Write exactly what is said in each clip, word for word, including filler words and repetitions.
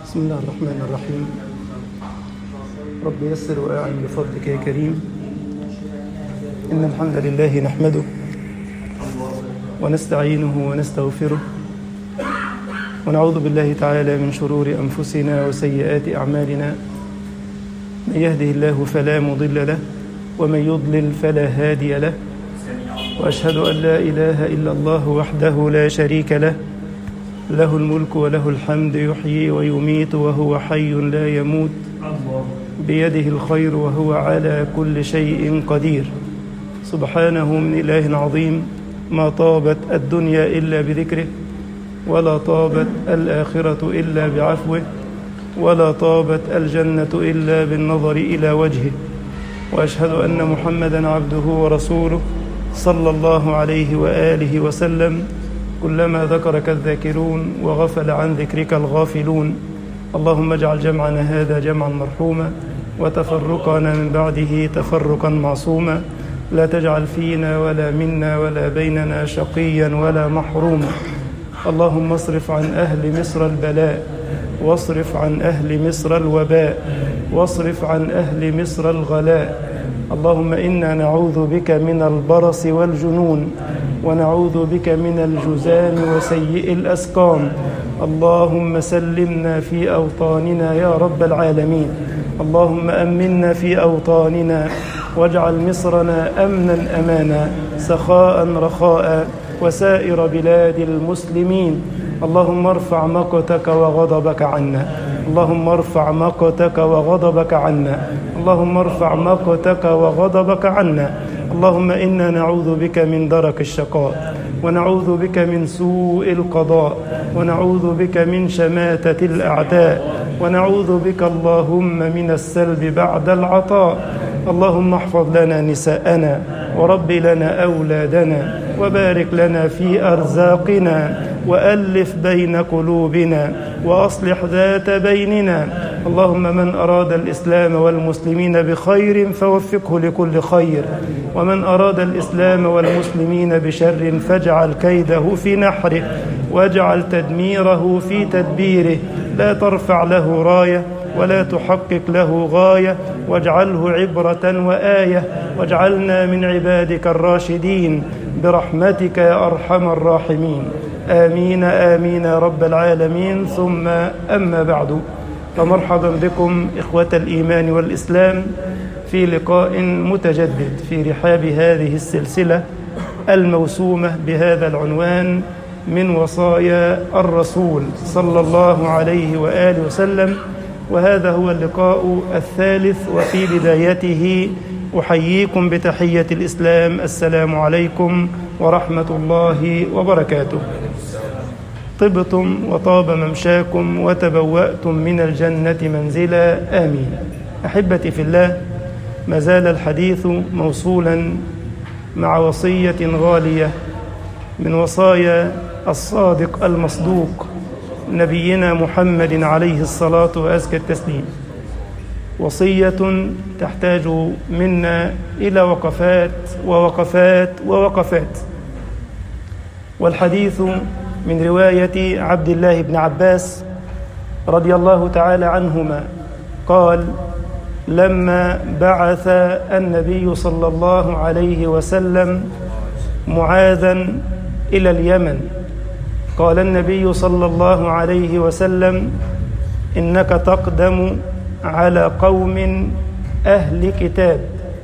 بسم الله الرحمن الرحيم. رب يسر وأعن بفضلك يا كريم. إن الحمد لله نحمده ونستعينه ونستغفره ونعوذ بالله تعالى من شرور أنفسنا وسيئات أعمالنا. من يهده الله فلا مضل له ومن يضلل فلا هادي له، وأشهد أن لا إله إلا الله وحده لا شريك له، له الملك وله الحمد، يحيي ويميت وهو حي لا يموت، بيده الخير وهو على كل شيء قدير. سبحانه من إله عظيم، ما طابت الدنيا إلا بذكره، ولا طابت الآخرة إلا بعفوه، ولا طابت الجنة إلا بالنظر إلى وجهه. وأشهد أن محمدًا عبده ورسوله صلى الله عليه وآله وسلم. كلما ذكرك الذاكرون وغفل عن ذكرك الغافلون. اللهم اجعل جمعنا هذا جمعا مرحوما، وتفرقنا من بعده تفرقا معصوما. لا تجعل فينا ولا منا ولا بيننا شقيا ولا محروما. اللهم اصرف عن أهل مصر البلاء، واصرف عن أهل مصر الوباء، واصرف عن أهل مصر الغلاء. اللهم إنا نعوذ بك من البرص والجنون، ونعوذ بك من الجذام وسيء الأسقام. اللهم سلمنا في أوطاننا يا رب العالمين. اللهم أمنا في أوطاننا، واجعل مصرنا أمنا أمانا، سخاء رخاء، وسائر بلاد المسلمين. اللهم ارفع مقتك وغضبك عنا، اللهم ارفع مقتك وغضبك عنا، اللهم ارفع مقتك وغضبك عنا. اللهم إنا نعوذ بك من درك الشقاء، ونعوذ بك من سوء القضاء، ونعوذ بك من شماتة الأعداء، ونعوذ بك اللهم من السلب بعد العطاء. اللهم احفظ لنا نساءنا، ورب لنا أولادنا، وبارك لنا في أرزاقنا، وألف بين قلوبنا، وأصلح ذات بيننا. اللهم من أراد الإسلام والمسلمين بخير فوفقه لكل خير، ومن أراد الإسلام والمسلمين بشر فاجعل كيده في نحره، واجعل تدميره في تدبيره. لا ترفع له راية ولا تحقق له غاية، واجعله عبرة وآية، واجعلنا من عبادك الراشدين برحمتك يا أرحم الراحمين. آمين آمين يا رب العالمين. ثم أما بعد، فمرحبا بكم إخوة الإيمان والإسلام في لقاء متجدد في رحاب هذه السلسلة الموسومة بهذا العنوان: من وصايا الرسول صلى الله عليه وآله وسلم. وهذا هو اللقاء الثالث، وفي بدايته أحييكم بتحية الإسلام: السلام عليكم ورحمة الله وبركاته. طبتم وطاب ممشاكم وتبوأتم من الجنة منزلا، آمين. أحبتي في الله، ما زال الحديث موصولا مع وصية غالية من وصايا الصادق المصدوق نبينا محمد عليه الصلاة وأزكى التسليم. وصية تحتاج منا إلى وقفات ووقفات ووقفات. والحديث من رواية عبد الله بن عباس رضي الله تعالى عنهما قال: لما بعث النبي صلى الله عليه وسلم معاذا إلى اليمن، قال النبي صلى الله عليه وسلم: إنك تقدم على قوم أهل كتاب،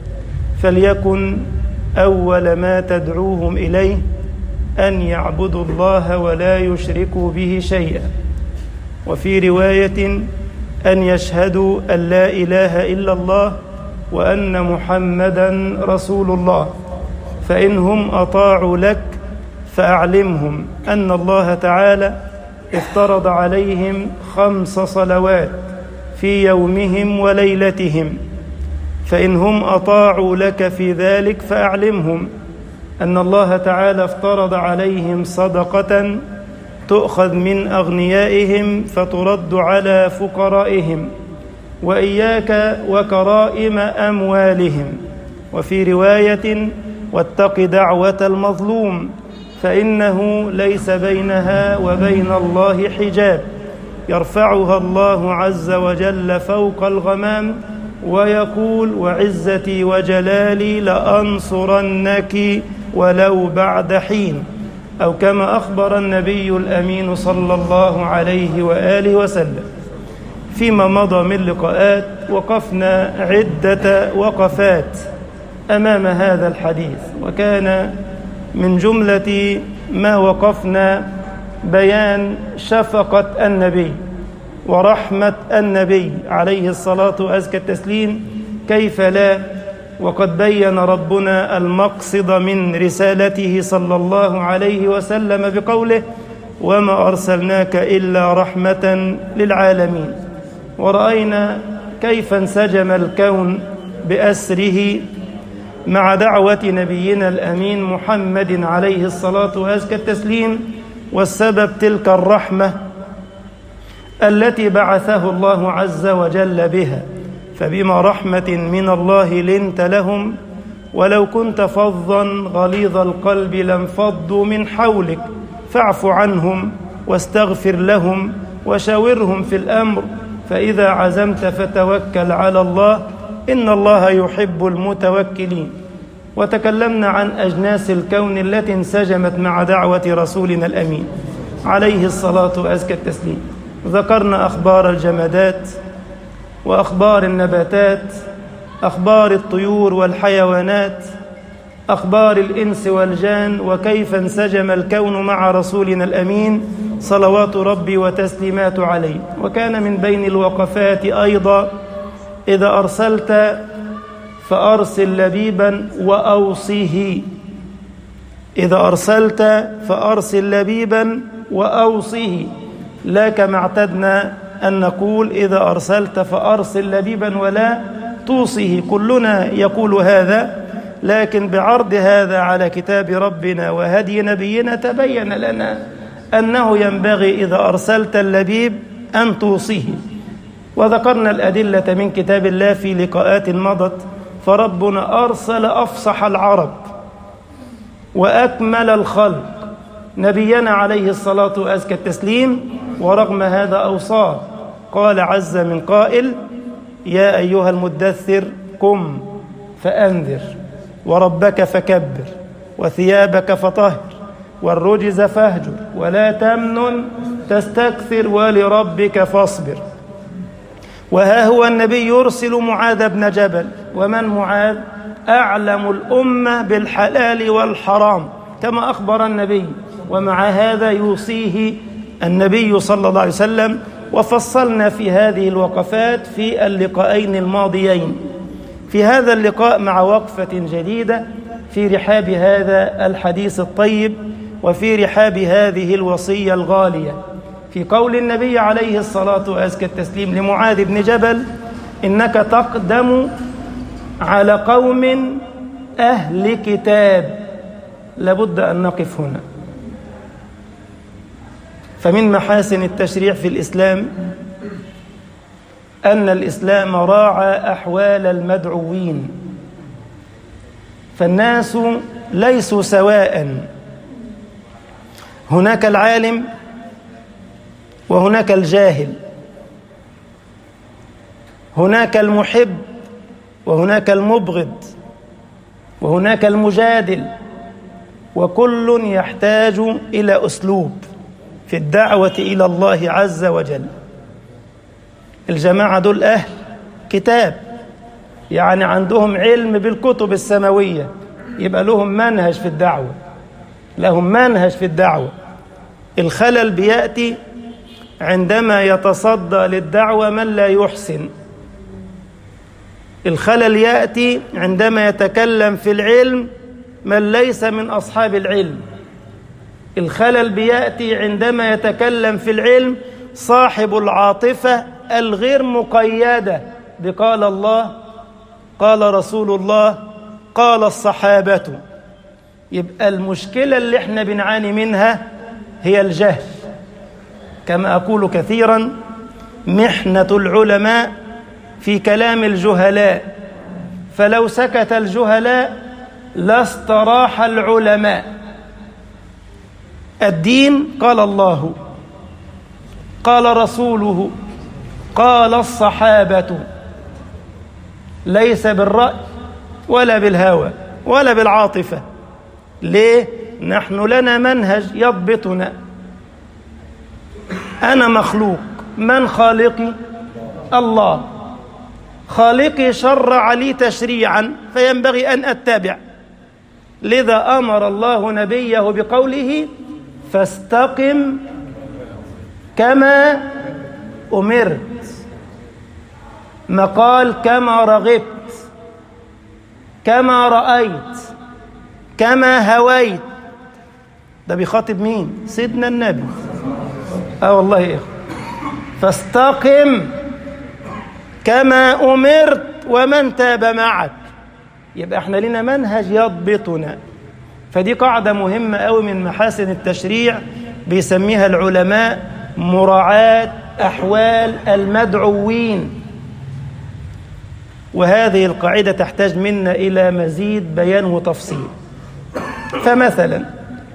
فليكن أول ما تدعوهم إليه أن يعبدوا الله ولا يشركوا به شيئا، وفي رواية أن يشهدوا أن لا إله إلا الله وأن محمدا رسول الله. فإنهم أطاعوا لك فأعلمهم أن الله تعالى افترض عليهم خمس صلوات في يومهم وليلتهم. فإنهم أطاعوا لك في ذلك فأعلمهم أن الله تعالى افترض عليهم صدقة تؤخذ من أغنيائهم فترد على فقرائهم، وإياك وكرائم أموالهم. وفي رواية: واتق دعوة المظلوم فإنه ليس بينها وبين الله حجاب. يرفعها الله عز وجل فوق الغمام ويقول: وعزتي وجلالي لأنصرنك ولو بعد حين، أو كما أخبر النبي الأمين صلى الله عليه وآله وسلم. فيما مضى من لقاءات وقفنا عدة وقفات أمام هذا الحديث، وكان من جملة ما وقفنا بيان شفقة النبي ورحمة النبي عليه الصلاة وأزكى التسليم، كيف لا، وقد بين ربنا المقصد من رسالته صلى الله عليه وسلم بقوله: وما أرسلناك إلا رحمة للعالمين. ورأينا كيف انسجم الكون بأسره مع دعوة نبينا الأمين محمد عليه الصلاة وأزكى التسليم، والسبب تلك الرحمة التي بعثه الله عز وجل بها. فبما رحمة من الله لنت لهم ولو كنت فظا غليظ القلب لانفضوا من حولك فاعف عنهم واستغفر لهم وشاورهم في الأمر فإذا عزمت فتوكل على الله إن الله يحب المتوكلين. وتكلمنا عن أجناس الكون التي انسجمت مع دعوة رسولنا الأمين عليه الصلاة وأزكى التسليم. ذكرنا أخبار الجمادات وأخبار النباتات، أخبار الطيور والحيوانات، أخبار الإنس والجان، وكيف انسجم الكون مع رسولنا الأمين صلوات ربي وتسليمات عليه. وكان من بين الوقفات أيضا: إذا أرسلت فأرسل لبيبا وأوصيه. إذا أرسلت فأرسل لبيبا وأوصيه، لا كما اعتدنا أن نقول إذا أرسلت فأرسل لبيبا ولا توصيه. كلنا يقول هذا، لكن بعرض هذا على كتاب ربنا وهدي نبينا تبين لنا أنه ينبغي إذا أرسلت اللبيب أن توصيه. وذكرنا الأدلة من كتاب الله في لقاءات مضت. فربنا أرسل أفصح العرب وأكمل الخلق نبينا عليه الصلاة وأزكى التسليم، ورغم هذا أوصاه. قال عز من قائل: يا أيها المدثر قم فأنذر وربك فكبر وثيابك فطهر والرجز فاهجر ولا تمنن تستكثر ولربك فاصبر. وها هو النبي يرسل معاذ بن جبل. ومن معاذ؟ أعلم الأمة بالحلال والحرام كما أخبر النبي، ومع هذا يوصيه النبي صلى الله عليه وسلم. وفصلنا في هذه الوقفات في اللقاءين الماضيين. في هذا اللقاء مع وقفة جديدة في رحاب هذا الحديث الطيب وفي رحاب هذه الوصية الغالية، في قول النبي عليه الصلاة وأزكى التسليم لمعاذ بن جبل: إنك تقدم على قوم أهل كتاب. لابد أن نقف هنا. فمن محاسن التشريع في الإسلام أن الإسلام راعى أحوال المدعوين، فالناس ليسوا سواء، هناك العالم وهناك الجاهل، هناك المحب وهناك المبغض وهناك المجادل، وكل يحتاج إلى أسلوب في الدعوة إلى الله عز وجل. الجماعة دول أهل كتاب، يعني عندهم علم بالكتب السماوية، يبقى لهم منهج في الدعوة، لهم منهج في الدعوة. الخلل بيأتي عندما يتصدى للدعوة من لا يحسن. الخلل يأتي عندما يتكلم في العلم من ليس من أصحاب العلم. الخلل بيأتي عندما يتكلم في العلم صاحب العاطفة الغير مقيدة بقال الله قال رسول الله قال الصحابة. يبقى المشكلة اللي احنا بنعاني منها هي الجهل. كما أقول كثيرا: محنة العلماء في كلام الجهلاء، فلو سكت الجهلاء لاستراح العلماء. الدين قال الله قال رسوله، قال الصحابة، ليس بالرأي ولا بالهوى ولا بالعاطفة. ليه؟ نحن لنا منهج يضبطنا. أنا مخلوق، من خالقي؟ الله. خالقي شرع لي تشريعا فينبغي أن أتبع، لذا أمر الله نبيه بقوله فاستقم كما أمرت، ما قال كما رغبت، كما رأيت، كما هويت. ده بيخاطب مين؟ سيدنا النبي. اه والله يا اخوة، فاستقم كما أمرت ومن تاب معك. يبقى احنا لنا منهج يضبطنا. فدي قاعدة مهمة قوي من محاسن التشريع، بيسميها العلماء مراعاة أحوال المدعوين. وهذه القاعدة تحتاج منا إلى مزيد بيان وتفصيل. فمثلا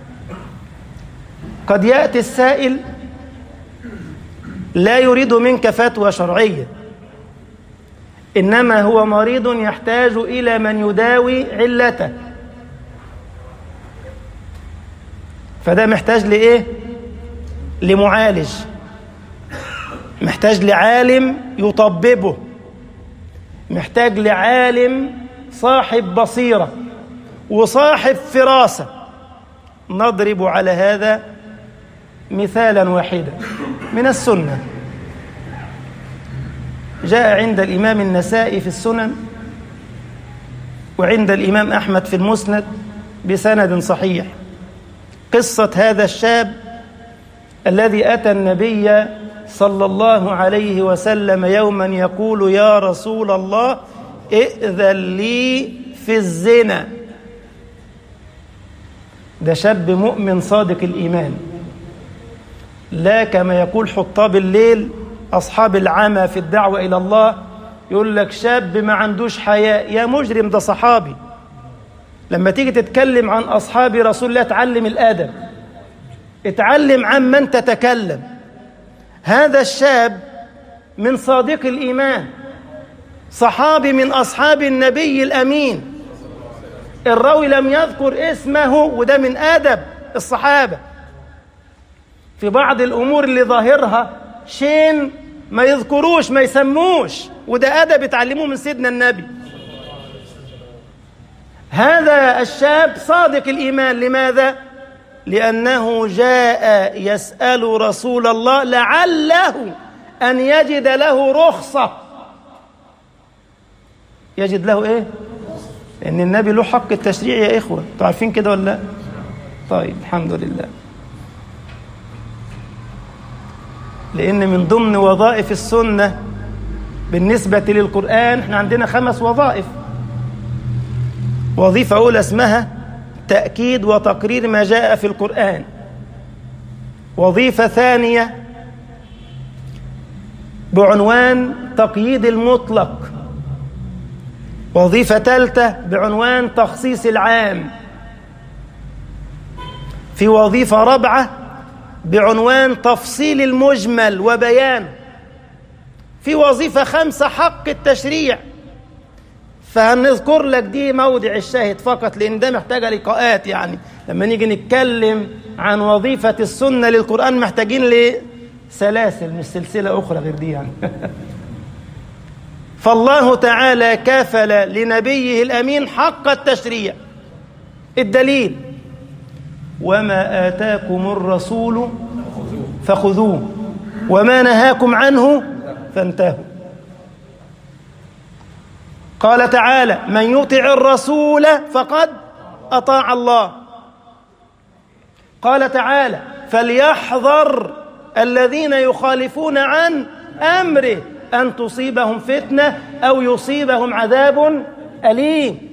قد يأتي السائل لا يريد منك فتوى شرعية، إنما هو مريض يحتاج إلى من يداوي علته، فده محتاج لإيه؟ لمعالج، محتاج لعالم يطببه، محتاج لعالم صاحب بصيرة وصاحب فراسة. نضرب على هذا مثالا واحدا من السنة. جاء عند الإمام النسائي في السنن وعند الإمام أحمد في المسند بسند صحيح قصة هذا الشاب الذي أتى النبي صلى الله عليه وسلم يوما يقول يا رسول الله ائذن لي في الزنا. ده شاب مؤمن صادق الإيمان، لا كما يقول حطاب الليل أصحاب العمى في الدعوة إلى الله، يقول لك شاب ما عندوش حياء. يا مجرم، ده صحابي. لما تيجي تتكلم عن أصحاب رسول الله اتعلم الأدب، اتعلم عن من تتكلم. هذا الشاب من صادق الإيمان، صحابي من أصحاب النبي الأمين. الراوي لم يذكر اسمه، وده من آدب الصحابة. في بعض الأمور اللي ظاهرها شين ما يذكروش ما يسموش، وده أدب يتعلموه من سيدنا النبي. هذا الشاب صادق الإيمان. لماذا؟ لأنه جاء يسأل رسول الله لعله أن يجد له رخصة. يجد له إيه؟ لأن النبي له حق التشريع يا إخوة، أنتوا عارفين كده ولا لا؟ طيب الحمد لله. لأن من ضمن وظائف السنة بالنسبة للقرآن احنا عندنا خمس وظائف. وظيفة أولى اسمها تأكيد وتقرير ما جاء في القرآن. وظيفة ثانية بعنوان تقييد المطلق. وظيفة ثالثة بعنوان تخصيص العام. في وظيفة رابعة بعنوان تفصيل المجمل وبيان. في وظيفة خمسة حق التشريع، فهنذكر لك دي موضع الشاهد فقط، لأن ده محتاجة لقاءات. يعني لما نيجي نتكلم عن وظيفة السنة للقرآن محتاجين لسلاسل مش سلسلة أخرى غير دي يعني. فالله تعالى كافل لنبيه الأمين حق التشريع. الدليل وما آتاكم الرسول فخذوه وما نهاكم عنه فانتهوا. قال تعالى من يطع الرسول فقد أطاع الله. قال تعالى فليحذر الذين يخالفون عن أمره أن تصيبهم فتنة أو يصيبهم عذاب أليم.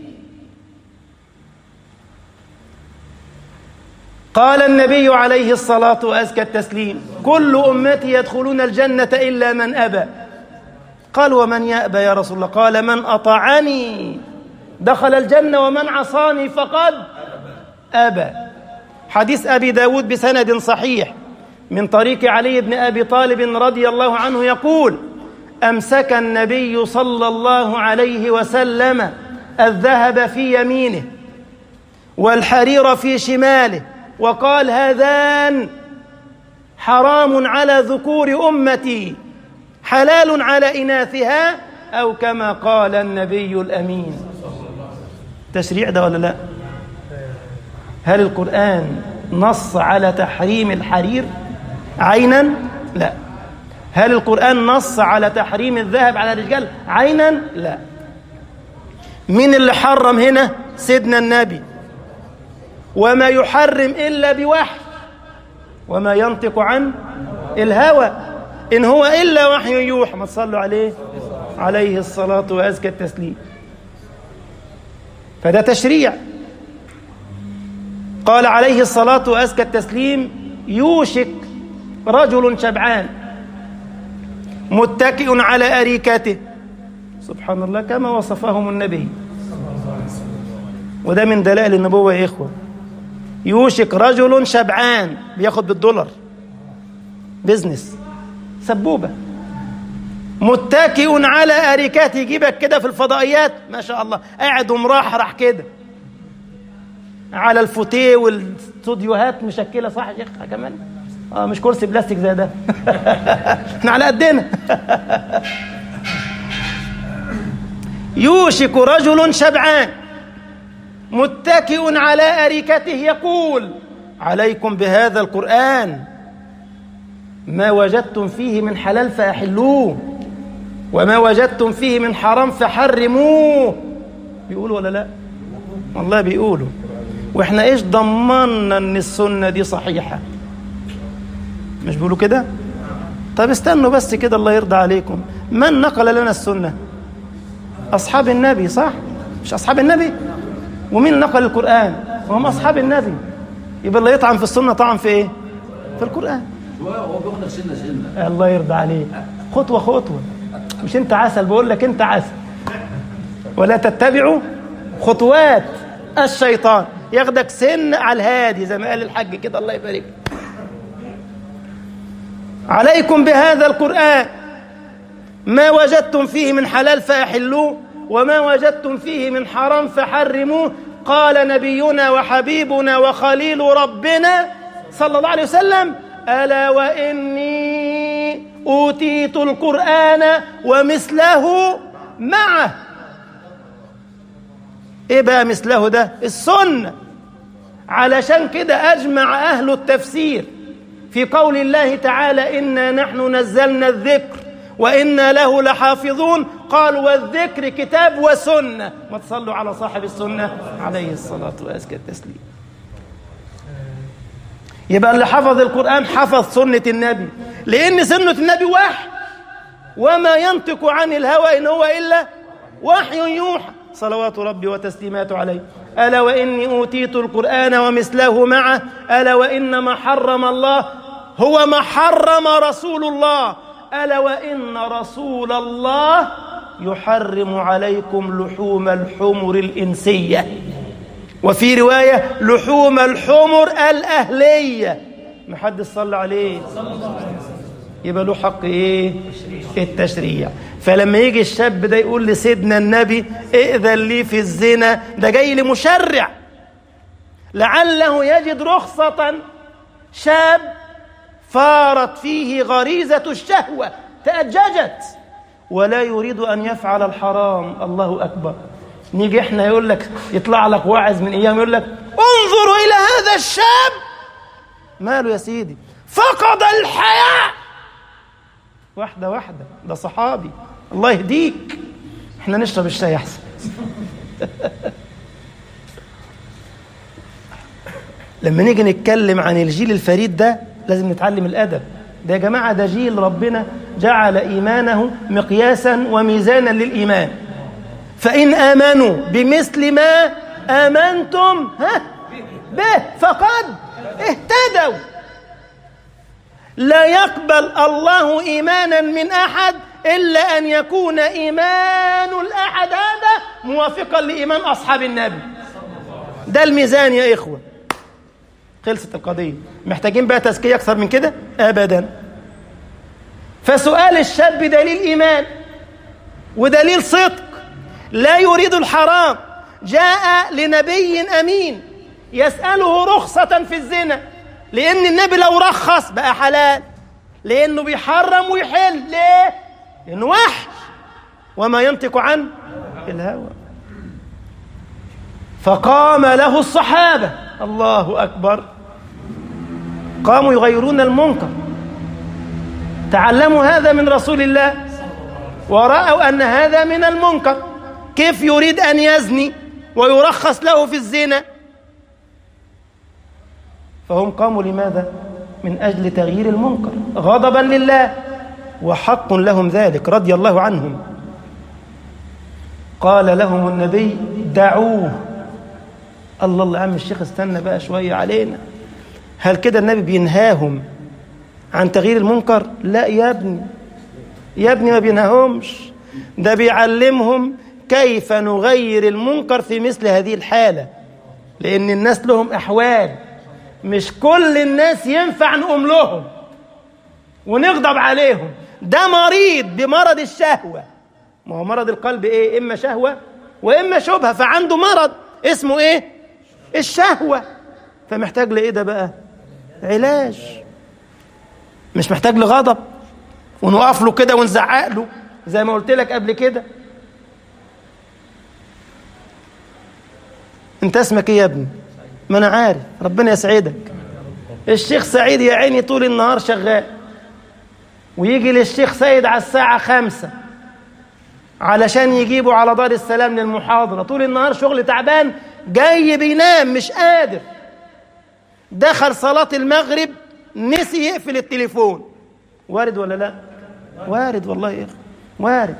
قال النبي عليه الصلاة وأزكى التسليم كل أمتي يدخلون الجنة إلا من أبى. قال ومن يأبى يا رسول الله؟ قال من أطاعني دخل الجنة ومن عصاني فقد أبى. حديث أبي داود بسند صحيح من طريق علي بن أبي طالب رضي الله عنه يقول: أمسك النبي صلى الله عليه وسلم الذهب في يمينه والحرير في شماله وقال: هذان حرام على ذكور أمتي حلال على إناثها، أو كما قال النبي الأمين. تشريع ده ولا لا؟ هل القرآن نص على تحريم الحرير عينا؟ لا. هل القرآن نص على تحريم الذهب على الرجال عينا؟ لا. مين اللي حرم هنا؟ سيدنا النبي. وما يحرم إلا بوحي، وما ينطق عن الهوى إن هو إلا وحي يوحى. ما تصلوا عليه عليه الصلاة وأزكى التسليم. فده تشريع. قال عليه الصلاة وأزكى التسليم: يوشك رجل شبعان متكئ على أريكته. سبحان الله، كما وصفهم النبي. وده من دلائل النبوة يا إخوة. يوشك رجل شبعان، بياخد بالدولار، بيزنس، سبوبة، متكئ على أريكته، يجيبك كده في الفضائيات ما شاء الله، قاعد ومرحرح كده على الفوتيه والاستوديوهات مشكلة، صح يا شيخ كمان؟ اه مش كرسي بلاستيك زي ده. احنا على قدنا. يوشك رجل شبعان متكئ على أريكته يقول: عليكم بهذا القرآن، ما وجدتم فيه من حلال فأحلوه، وما وجدتم فيه من حرام فحرموه. بيقولوا ولا لا؟ والله بيقولوا. واحنا ايش ضمننا ان السنة دي صحيحة؟ مش بيقولوا كده؟ طب استنوا بس كده، الله يرضى عليكم. من نقل لنا السنة؟ أصحاب النبي، صح؟ مش أصحاب النبي؟ ومين نقل القرآن؟ وهم أصحاب النبي. يبقى اللي يطعن في السنة طعن في إيه؟ في القرآن. هو بياخدك سنة سنة. الله يرضى عليك، خطوة خطوة. مش أنت عسل، بقول لك أنت عسل. ولا تتبعوا خطوات الشيطان، ياخدك سن على الهادي زي ما قال الحج كده، الله يبارك. عليكم بهذا القرآن، ما وجدتم فيه من حلال فأحلوه، وما وجدتم فيه من حرام فحرموه. قال نبينا وحبيبنا وخليل ربنا صلى الله عليه وسلم: ألا وإني أوتيت القرآن ومثله معه. إيه بقى مثله ده؟ السنة. علشان كده أجمع أهل التفسير في قول الله تعالى: إنا نحن نزلنا الذكر وإنا له لحافظون. قال: والذكر كتاب وسنة. ما تصلوا على صاحب السنة عليه الصلاة وأزكى التسليم. يبقى اللي حفظ القرآن حفظ سنة النبي، لأن سنة النبي وحي، وما ينطق عن الهوى إن هو إلا وحي يوحى، صلوات ربي وتسليماته عليه. ألا وإني أوتيت القرآن ومثله معه. ألا وإن ما حرم الله هو ما حرم رسول الله. ألا وإن رسول الله يحرم عليكم لحوم الحمر الإنسية، وفي رواية لحوم الحمر الأهلية. محد صلى عليه، يبقى له حق إيه؟ التشريع. فلما يجي الشاب ده يقول لسيدنا النبي: ائذن لي في الزنا، ده جاي لمشرع لعله يجد رخصة. شاب فارت فيه غريزة الشهوة، تأججت، ولا يريد أن يفعل الحرام. الله أكبر. نيجي احنا يقول لك، يطلع لك واعظ من ايام يقول لك: انظروا الى هذا الشاب، ماله يا سيدي؟ فقد الحياء. واحدة واحدة، ده صحابي، الله يهديك. احنا نشرب الشاي احسن. لما نيجي نتكلم عن الجيل الفريد ده لازم نتعلم الأدب. ده يا جماعة ده جيل ربنا جعل إيمانه مقياسا وميزانا للإيمان. فإن آمنوا بمثل ما آمنتم ها به فقد اهتدوا. لا يقبل الله إيمانا من أحد إلا أن يكون إيمان الأحد هذا موافقا لإيمان أصحاب النبي. ده الميزان يا إخوة. خلصت القضية. محتاجين بقى تزكية أكثر من كده؟ أبدا. فسؤال الشاب دليل إيمان ودليل صدق، لا يريد الحرام. جاء لنبي أمين يسأله رخصة في الزنا، لأن النبي لو رخص بقى حلال، لأنه بيحرم ويحل. ليه؟ لأنه وحش وما ينطق عن الهوى. فقام له الصحابة، الله أكبر، قاموا يغيرون المنكر، تعلموا هذا من رسول الله ورأوا أن هذا من المنكر. كيف يريد أن يزني ويرخص له في الزنا؟ فهم قاموا لماذا؟ من أجل تغيير المنكر غضبا لله، وحق لهم ذلك رضي الله عنهم. قال لهم النبي دعوه. الله الله يا عم الشيخ استنى بقى شوية علينا، هل كده النبي بينهاهم عن تغيير المنكر؟ لا يا ابني، يا ابني ما بينهاهمش، ده بيعلمهم كيف نغير المنكر في مثل هذه الحالة، لأن الناس لهم أحوال، مش كل الناس ينفع نقوم لهم ونغضب عليهم. ده مريض بمرض الشهوة، ما هو مرض القلب إيه؟ إما شهوة وإما شبهة، فعنده مرض اسمه إيه؟ الشهوة، فمحتاج لإيه ده بقى؟ علاج، مش محتاج لغضب ونوقف له كده ونزعق له زي ما قلت لك قبل كده. انت اسمك ايه يا ابني؟ ما انا عارف، ربنا يسعدك. الشيخ سعيد يا عيني طول النهار شغال، ويجي للشيخ سيد على الساعة خمسة علشان يجيبه على دار السلام للمحاضرة، طول النهار شغل تعبان، جاي بينام مش قادر. دخل صلاة المغرب نسي يقفل التليفون. وارد ولا لا؟ وارد والله يا اخي، وارد.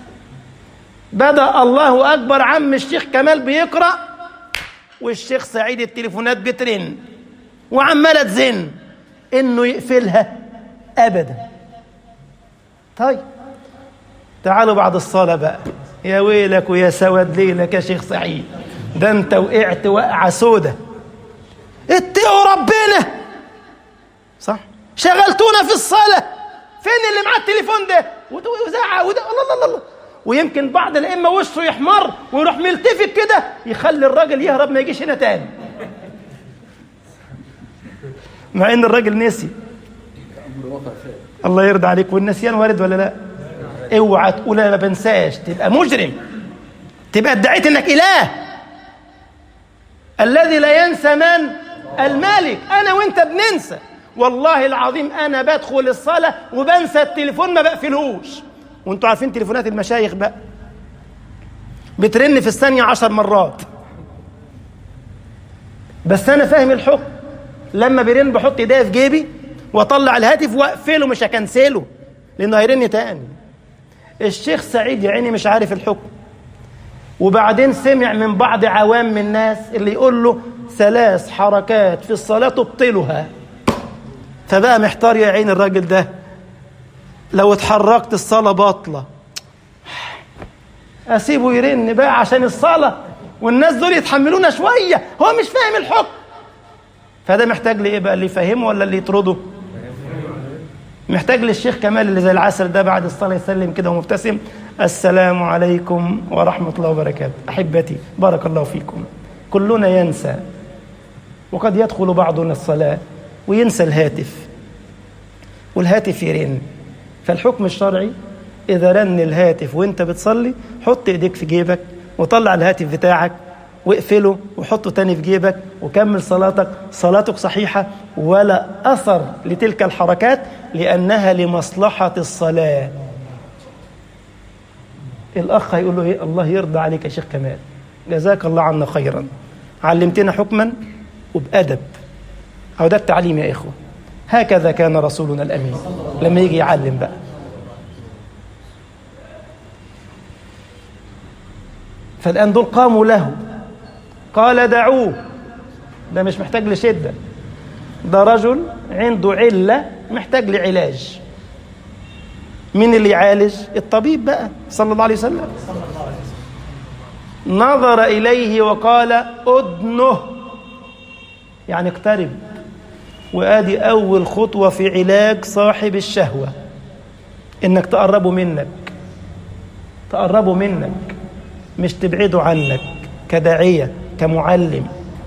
بدأ الله أكبر عم الشيخ كمال بيقرأ والشيخ سعيد التليفونات بترن وعمالة تزن، إنه يقفلها أبدا. طيب تعالوا بعد الصلاة بقى، يا ويلك ويا سواد ليلك يا شيخ سعيد، ده أنت وقعت وقعة سودة، اتقوا ربنا، صح؟ شغلتونا في الصلاة، فين اللي معاه التليفون ده؟ وزعق وده الله الله الله. ويمكن بعض الأئمة وشه يحمر ويروح ملتفت كده يخلي الراجل يهرب ما يجيش هنا تاني، مع إن الراجل نسي. الله يرضى عليك. والنسيان وارد ولا لا؟ اوعى تقول انا ما بنساش، تبقى مجرم، تبقى ادعيت انك اله. الذي لا ينسى من؟ الملك. انا وانت بننسى، والله العظيم انا بدخل الصلاه وبنسى التليفون ما بقفلهوش. وانتوا عارفين تليفونات المشايخ بقى بترن في الثانيه عشر مرات، بس انا فاهم الحكم. لما بيرن بحط ايديا في جيبي واطلع الهاتف واقفله، مش هكنسله لانه هيرن تاني. الشيخ سعيد يا عيني مش عارف الحكم، وبعدين سمع من بعض عوام الناس اللي يقول له ثلاث حركات في الصلاة تبطلها، فبقى محتار يا عين الراجل ده، لو اتحركت الصلاة باطلة، أسيبه يرن بقى عشان الصلاة والناس دول يتحملونا شوية، هو مش فاهم الحكم. فده محتاج لإيه بقى؟ اللي يفهمه ولا اللي يطرده؟ محتاج للشيخ كمال اللي زي العسل ده بعد الصلاة يسلم كده ومبتسم، السلام عليكم ورحمة الله وبركاته. أحبتي بارك الله فيكم. كلنا ينسى، وقد يدخل بعضنا الصلاة وينسى الهاتف، والهاتف يرن. فالحكم الشرعي إذا رن الهاتف وانت بتصلي، حط ايديك في جيبك وطلع الهاتف بتاعك واقفله وحطه تاني في جيبك وكمل صلاتك. صلاتك صحيحة ولا أثر لتلك الحركات، لأنها لمصلحة الصلاة. الأخ هيقول له إيه؟ الله يرضى عليك يا شيخ كمال، جزاك الله عنا خيرا، علمتنا حكما وبأدب. أو ده التعليم يا إخوة، هكذا كان رسولنا الأمين لما يجي يعلم بقى. فالآن دول قاموا له، قال دعوه. ده مش محتاج لشدة، ده رجل عنده علة محتاج لعلاج. مين اللي يعالج؟ الطبيب بقى صلى الله عليه وسلم. نظر إليه وقال أدنه، يعني اقترب. وآدي أول خطوة في علاج صاحب الشهوة، إنك تقربه منك، تقربه منك مش تبعده عنك، كداعية كمعلم.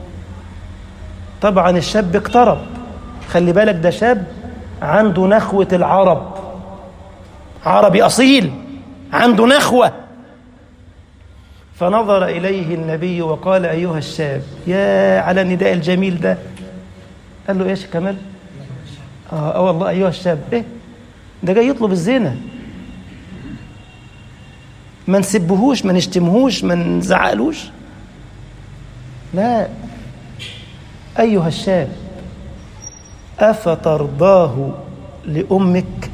طبعا الشاب اقترب، خلي بالك ده شاب عنده نخوة العرب، عربي أصيل عنده نخوة. فنظر إليه النبي وقال أيها الشاب، يا على النداء الجميل ده. قال له إيش كمال؟ آه, آه والله أيها الشاب. إيه ده جاي يطلب الزنا، ما نسبهوش ما نشتمهوش ما نزعقلوش، لا. أيها الشاب أفترضاه لأمك؟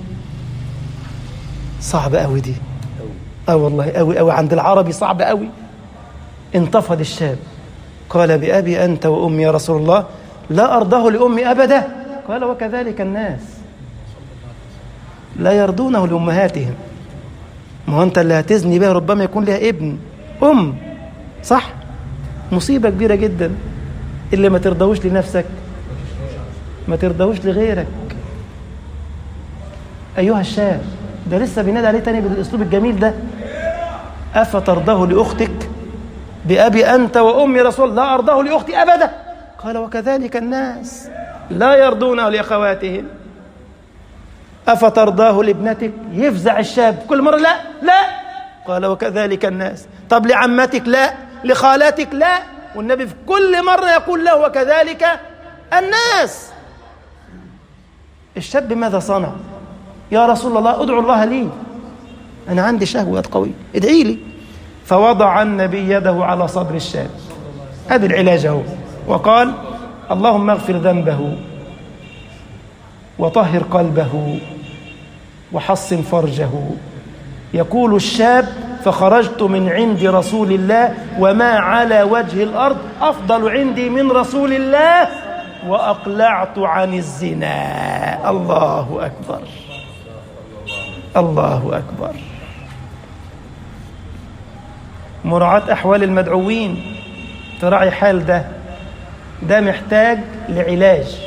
صعب قوي دي، اه والله قوي قوي عند العربي، صعب قوي. انتفض الشاب قال بأبي أنت وأمي يا رسول الله، لا أرضاه لأمي أبدا. قال وكذلك الناس لا يرضونه لأمهاتهم. ما هو أنت اللي هتزني بها ربما يكون لها ابن أم، صح؟ مصيبة كبيرة جدا. اللي ما ترضوش لنفسك ما ترضوش لغيرك. أيها الشاب، ده لسه بينادي عليه تاني بالأسلوب الجميل ده، أفترضاه لأختك؟ بأبي أنت وأمي رسول، لا أرضاه لأختي أبدا. قال وكذلك الناس لا يرضونه لأخواتهم. أفترضاه لابنتك؟ يفزع الشاب كل مرة، لا لا. قال وكذلك الناس. طب لعمتك؟ لا. لخالاتك؟ لا. والنبي في كل مرة يقول له وكذلك الناس. الشاب ماذا صنع؟ يا رسول الله ادعو الله لي، أنا عندي شهوة قوية، ادعي لي. فوضع النبي يده على صدر الشاب، هذا العلاج هو، وقال اللهم اغفر ذنبه وطهر قلبه وحصن فرجه. يقول الشاب فخرجت من عند رسول الله وما على وجه الأرض أفضل عندي من رسول الله وأقلعت عن الزنا. الله أكبر، الله أكبر. مراعاة أحوال المدعوين، تراعي حال ده، ده محتاج لعلاج.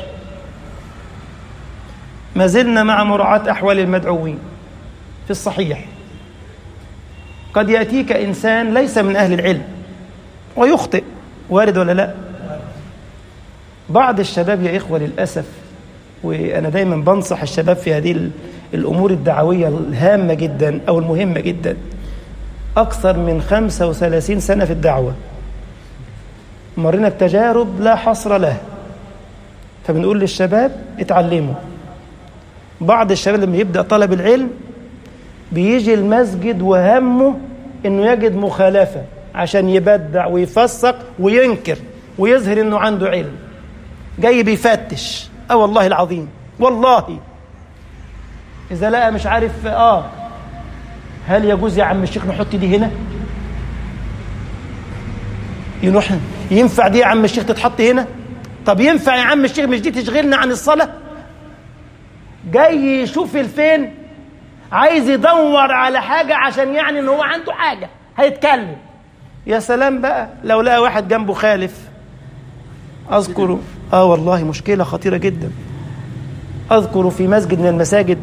ما زلنا مع مراعاة أحوال المدعوين. في الصحيح قد يأتيك إنسان ليس من أهل العلم ويخطئ، وارد ولا لا؟ بعض الشباب يا إخوة للأسف، وأنا دايما بنصح الشباب في هذه الأمور الدعوية الهامة جدا أو المهمة جدا، أكثر من خمسة وثلاثين سنة في الدعوة، مرنا بتجارب لا حصر لها. فبنقول للشباب اتعلموا. بعض الشباب لما يبدأ طلب العلم بيجي المسجد وهمه إنه يجد مخالفة عشان يبدع ويفسق وينكر ويظهر إنه عنده علم، جاي بيفتش. اه والله العظيم، والله إذا لقى مش عارف آه هل يجوز يا عم الشيخ نحط دي هنا؟ ينوح ينفع دي يا عم الشيخ تتحط هنا؟ طب ينفع يا عم الشيخ مش دي تشغلنا عن الصلاة؟ جاي يشوف الفين، عايز يدور على حاجة عشان يعني إن هو عنده حاجة هيتكلم. يا سلام بقى لو لقى واحد جنبه خالف. أذكر آه والله مشكلة خطيرة جدا. أذكر في مسجد من المساجد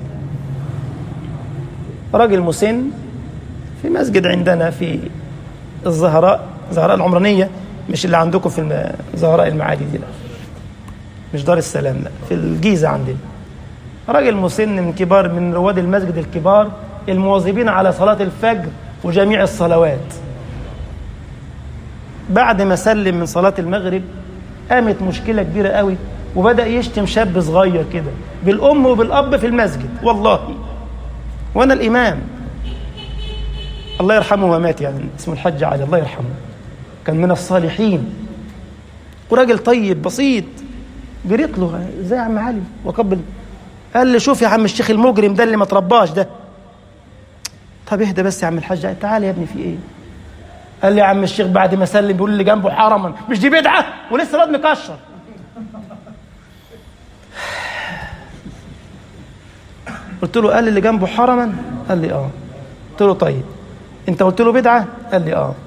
راجل مسن في مسجد عندنا في الزهراء، الزهراء العمرانية، مش اللي عندكم في الزهراء المعادي دي، لا مش دار السلام، لا في الجيزة عندنا. راجل مسن من كبار من رواد المسجد الكبار المواظبين على صلاة الفجر وجميع الصلوات. بعد ما سلم من صلاة المغرب قامت مشكلة كبيرة قوي، وبدأ يشتم شاب صغير كده بالأم وبالأب في المسجد، والله وأنا الإمام، الله يرحمه ومات، يعني اسمه الحج علي، الله يرحمه، كان من الصالحين وراجل طيب بسيط. جريت له ازاي يا عم علي وقبل، قال لي شوف يا عم الشيخ المجرم ده اللي ما ترباش ده. طب اهدى بس يا عم الحاج، تعالى يا ابني في ايه؟ قال لي يا عم الشيخ بعد ما سلم بيقول لي جنبه حرما، مش دي بدعه؟ ولسه الواد مكشر. قلت له قال لي اللي جنبه حرما؟ قال لي اه. قلت له طيب انت قلت له بدعه؟ قال لي اه.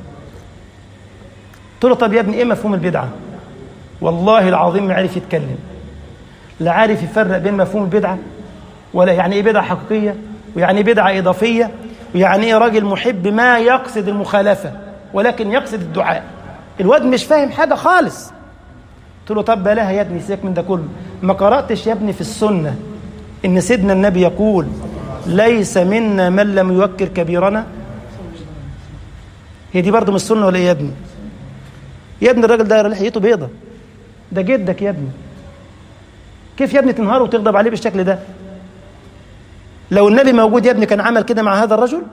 قلت له طب يا ابني ايه مفهوم البدعه؟ والله العظيم ما عرف يتكلم. لا عارف يفرق بين مفهوم البدعة ولا يعني ايه بدعة حقيقية ويعني ايه بدعة إضافية ويعني ايه راجل محب ما يقصد المخالفة ولكن يقصد الدعاء. الواد مش فاهم حاجة خالص. قلت له طب بلاها يا ابني، سيبك من ده كله. ما قرأتش يا ابني في السنة إن سيدنا النبي يقول ليس منا من لم يوكر كبيرنا؟ هي دي برضه من السنة ولا ايه يا ابني؟ يا ابني الراجل ده لحيته بيضة، ده جدك يا ابني، كيف يا ابني تنهاره وتغضب عليه بالشكل ده؟ لو النبي موجود يا ابني كان عمل كده مع هذا الرجل؟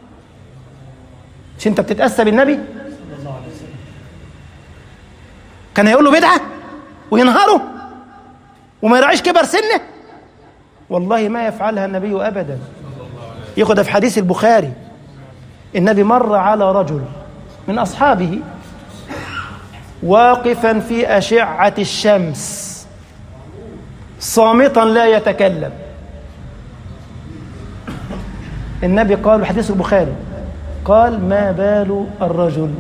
مش انت بتتأسى بالنبي؟ كان هيقول له بدعة وينهاره وما يراعيش كبر سنه؟ والله ما يفعلها النبي أبدا. ياخد في حديث البخاري النبي مر على رجل من أصحابه واقفا في أشعة الشمس صامتا لا يتكلم. النبي قال حديث البخاري قال ما بال الرجل؟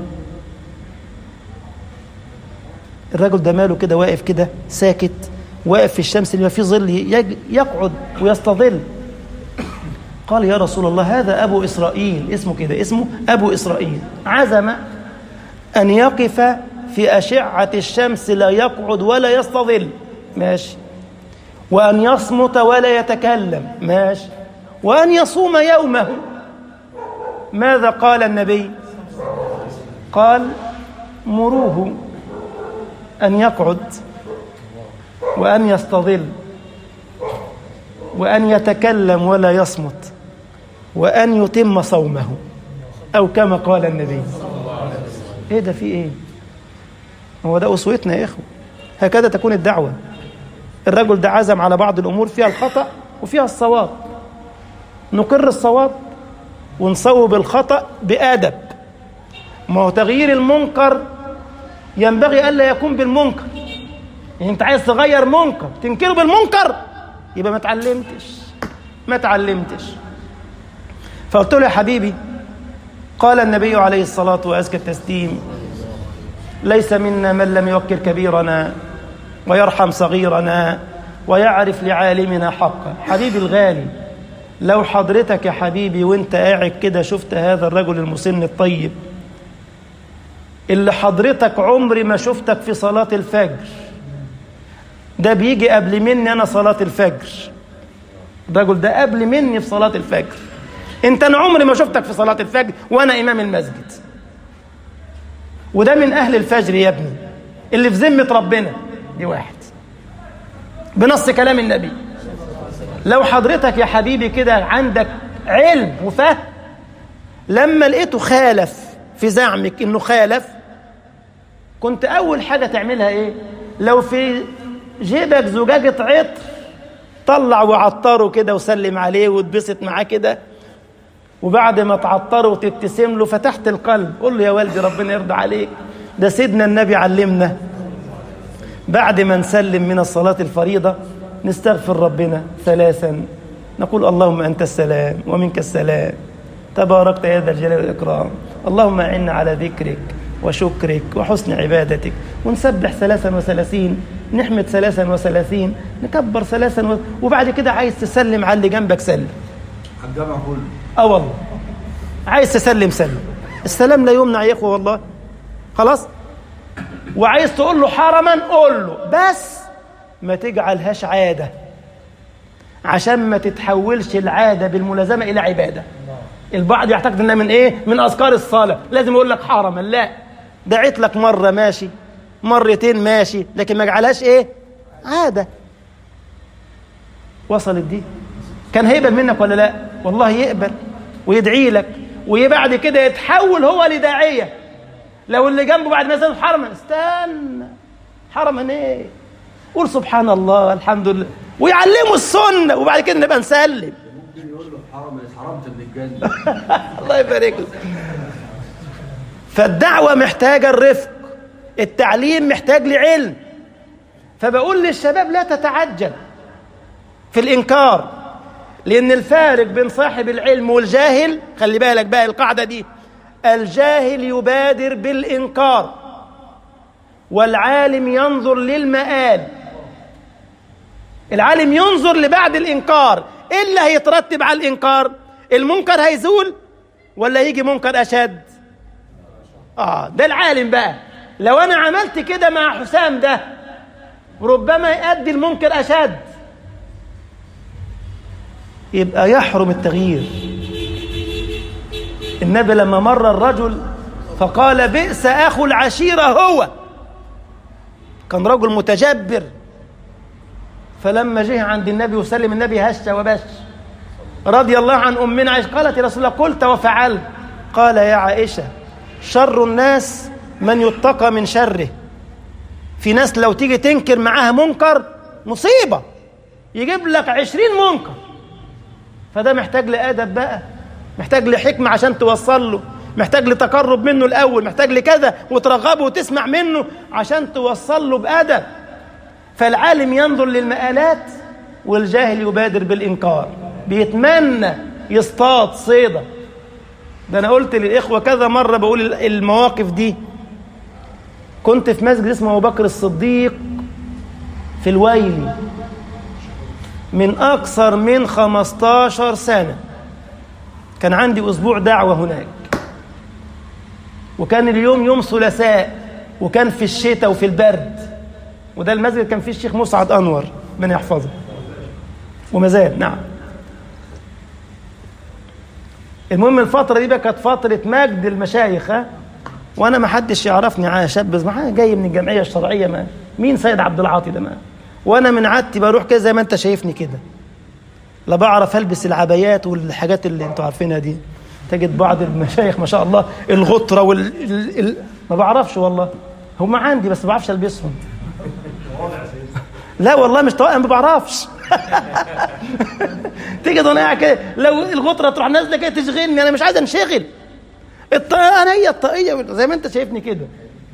الرجل ده ماله كده واقف كده ساكت واقف في الشمس اللي ما فيه ظل يقعد ويستظل؟ قال يا رسول الله هذا أبو إسرائيل، اسمه كده، اسمه أبو إسرائيل، عزم أن يقف في أشعة الشمس لا يقعد ولا يستظل، ماشي، وأن يصمت ولا يتكلم، ماشي، وأن يصوم يومه. ماذا قال النبي؟ قال مروه أن يقعد وأن يستظل وأن يتكلم ولا يصمت وأن يتم صومه، أو كما قال النبي. إيه ده؟ في إيه؟ هو ده أسوتنا يا إخوة. هكذا تكون الدعوة. الرجل ده عزم على بعض الأمور فيها الخطأ وفيها الصواب، نقر الصواب ونصوب الخطأ بأدب. ما هو تغيير المنكر ينبغي ألا يكون بالمنكر. يعني أنت عايز تغير منكر تنكره بالمنكر، يبقى ما تعلمتش ما تعلمتش فقلت له يا حبيبي، قال النبي عليه الصلاة وأزكى التسليم ليس منا من لم يوكر كبيرنا ويرحم صغيرنا ويعرف لعالمنا حقا. حبيبي الغالي، لو حضرتك يا حبيبي وانت قاعد كده شفت هذا الرجل المسن الطيب اللي حضرتك عمري ما شفتك في صلاة الفجر، ده بيجي قبل مني أنا صلاة الفجر، الرجل ده قبل مني في صلاة الفجر، انت أنا عمري ما شفتك في صلاة الفجر وأنا إمام المسجد، وده من أهل الفجر يا ابني اللي في ذمة ربنا، دي واحد بنص كلام النبي. لو حضرتك يا حبيبي كده عندك علم وفهم، لما لقيته خالف في زعمك انه خالف، كنت اول حاجة تعملها ايه؟ لو في جيبك زجاجة عطر طلع وعطره كده وسلم عليه وتبسط معاه كده، وبعد ما تعطره وتبتسم له فتحت القلب، قول له يا والدي ربنا يرضى عليك، ده سيدنا النبي علمنا بعد ما نسلم من الصلاة الفريضة نستغفر ربنا ثلاثا، نقول اللهم أنت السلام ومنك السلام تباركت يا ذا الجلال والإكرام، اللهم أعنا على ذكرك وشكرك وحسن عبادتك، ونسبح ثلاثا وثلاثين، نحمد ثلاثا وثلاثين، نكبر ثلاثا و... وبعد كده عايز تسلم على اللي جنبك سلم. الجامع كله. اه والله عايز تسلم سلم، السلام لا يمنع يا اخوه والله، خلاص. وعايز تقول له حرما قول له، بس ما تجعلهاش عادة، عشان ما تتحولش العادة بالملازمة إلى عبادة. البعض يعتقد انها من ايه؟ من اذكار الصلاة، لازم يقول لك حرما. لا، دعيت لك مرة ماشي، مرتين ماشي، لكن ما اجعلهاش ايه؟ عادة. وصلت دي؟ كان هيقبل منك ولا لا؟ والله يقبل ويدعي لك، وبعد كده يتحول هو لداعية. لو اللي جنبه بعد ما يسأل حرما، استنى، حرما ايه؟ قول سبحان الله الحمد لله، ويعلموا السنة، وبعد كده نبقى نسلم. ممكن يقول له حرام حرمت من الجنة. الله يبارك له. فالدعوة محتاجة الرفق، التعليم محتاج لعلم. فبقول للشباب لا تتعجل في الإنكار، لأن الفارق بين صاحب العلم والجاهل، خلي بالك بقى القاعدة دي، الجاهل يبادر بالإنكار والعالم ينظر للمآل. العالم ينظر لبعد الإنكار، إيه اللي هيترتب على الإنكار؟ المنكر هيزول ولا يجي منكر أشد؟ آه ده العالم بقى. لو أنا عملت كده مع حسام ده ربما يؤدي المنكر أشد، يبقى يحرم التغيير. النبي لما مر الرجل فقال بئس أخو العشيرة هو، كان رجل متجبر، فلما جه عند النبي وسلم النبي هش وبش رضي الله عن أمنا عائشة. قالت يا رسول الله قلت وفعلت؟ قال يا عائشة شر الناس من يتقى من شره. في ناس لو تيجي تنكر معاها منكر مصيبة، يجيب لك عشرين منكر، فده محتاج لأدب بقى، محتاج لحكمة عشان توصل له، محتاج لتقرب منه الأول، محتاج لكذا وترغبه وتسمع منه عشان توصل له بأدب. فالعالم ينظر للمآلات والجاهل يبادر بالإنكار، بيتمنى يصطاد صيدة. ده أنا قلت للإخوة كذا مرة بقول المواقف دي. كنت في مسجد اسمه أبو بكر الصديق في الويلي من أكثر من خمستاشر سنة، كان عندي أسبوع دعوة هناك، وكان اليوم يوم ثلاثاء، وكان في الشتاء وفي البرد، وده المسجد كان فيه الشيخ مسعد أنور من يحفظه وما زال. نعم. المهم الفترة دي بقى كانت فترة مجد المشايخ، وأنا ما حدش يعرفني، عا شاب ما جاي من الجمعية الشرعية، ما مين سيد عبد العاطي ده، ما وأنا من عادتي بروح كده زي ما أنت شايفني كده، لا بعرف ألبس العبايات والحاجات اللي أنتوا عارفينها دي. تجد بعض المشايخ ما شاء الله الغطرة وال ال... ال... ما بعرفش والله، هم عندي بس ما بعرفش ألبسهم. لا والله مش طوائع، ما بعرفش. تيجي ضنيعة كده لو الغطرة تروح نازلة كده تشغلني، أنا مش عايز أنشغل. الطاقية أنا هي الطاقية زي ما أنت شايفني كده.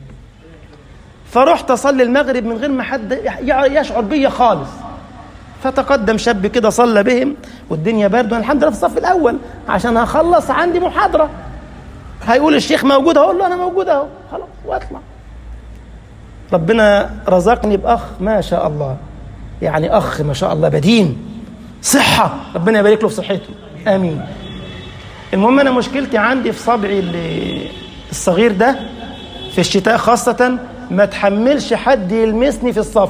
فرحت أصلي المغرب من غير ما حد يشعر بيا خالص. فتقدم شاب كده صلى بهم والدنيا برد، وانا الحمد لله في الصف الأول عشان هخلص عندي محاضرة. هيقول الشيخ موجود، هقول له أنا موجود أهو خلاص وأطلع. ربنا رزقني بأخ ما شاء الله، يعني أخ ما شاء الله بدين صحة، ربنا يبارك له في صحته آمين. المهم أنا مشكلتي عندي في صبعي الصغير ده في الشتاء خاصة، ما تحملش حد يلمسني في الصف،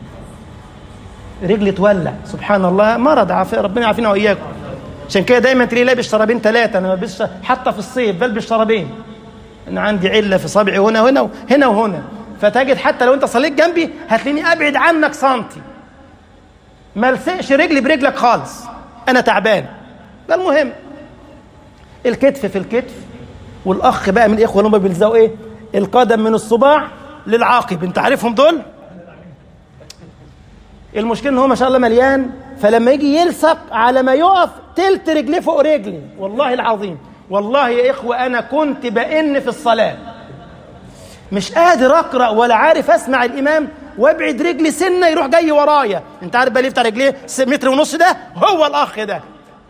رجلي تولع سبحان الله، مرض عافية ربنا يعافينا وإياكم. عشان كده دايما تلاقي لابس شرابين ثلاثة، أنا بلبس حتى في الصيف بلبس شرابين، أنا عندي علة في صبعي هنا وهنا وهنا وهنا. فتجد حتى لو أنت صليت جنبي هتلاقيني أبعد عنك سنتي، ما لسقش رجلي برجلك خالص، أنا تعبان. ده المهم الكتف في الكتف، والأخ بقى من الإخوة اللي هم بيلزقوا إيه القدم من الصباع للعاقب، أنت عارفهم دول. المشكلة إن هو ما شاء الله مليان، فلما يجي يلصق على ما يقف تلت رجلي فوق رجلي، والله العظيم والله يا إخوة أنا كنت بأن في الصلاة مش قادر أقرأ ولا عارف أسمع الإمام، وابعد رجلي سنة يروح جاي ورايا. أنت عارف بقى يفتح رجليه متر ونص، ده هو الأخ ده.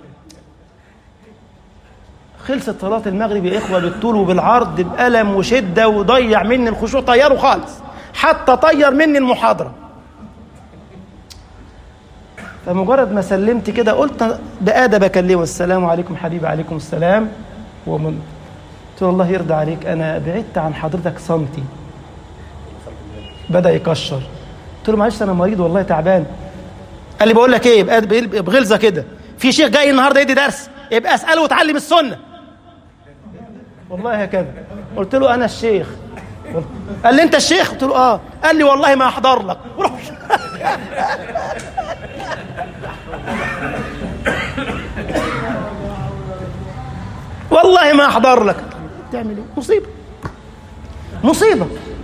خلصت صلاة المغرب يا إخوة بالطول وبالعرض بألم وشدة، وضيع مني الخشوع، طيره خالص، حتى طير مني المحاضرة. فمجرد ما سلمت كده قلت بأدب أكلمه، السلام عليكم حبيبي. عليكم السلام. ومن قلت له الله يرضى عليك أنا بعدت عن حضرتك سنتي. بدأ يكشر. قلت له معلش أنا مريض والله تعبان. قال لي بقول لك إيه بغلظة كده، في شيخ جاي النهارده يدي درس، يبقى أسأله وتعلم السنة. والله هكذا. قلت له أنا الشيخ. قال لي أنت الشيخ؟ قلت له آه. قال لي والله ما أحضر لك. والله ما أحضر لك. تعمل إيه؟ مصيبة مصيبة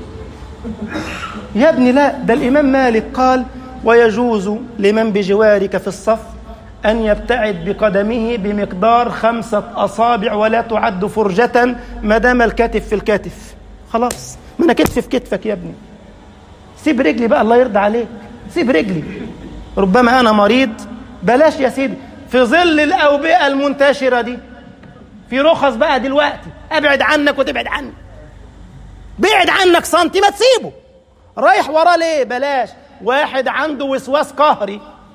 يا ابني. لا، ده الإمام مالك قال ويجوز لمن بجوارك في الصف أن يبتعد بقدمه بمقدار خمسة أصابع ولا تعد فرجة ما دام الكتف في الكتف. خلاص، ما أنا كتف في كتفك يا ابني، سيب رجلي بقى الله يرضى عليك، سيب رجلي. ربما أنا مريض، بلاش يا سيدي في ظل الأوبئة المنتشرة دي، في رخص بقى دلوقتي، أبعد عنك وتبعد عني، بعد عنك سنتي ما تسيبه، رايح وراه ليه؟ بلاش. واحد عنده وسواس قهري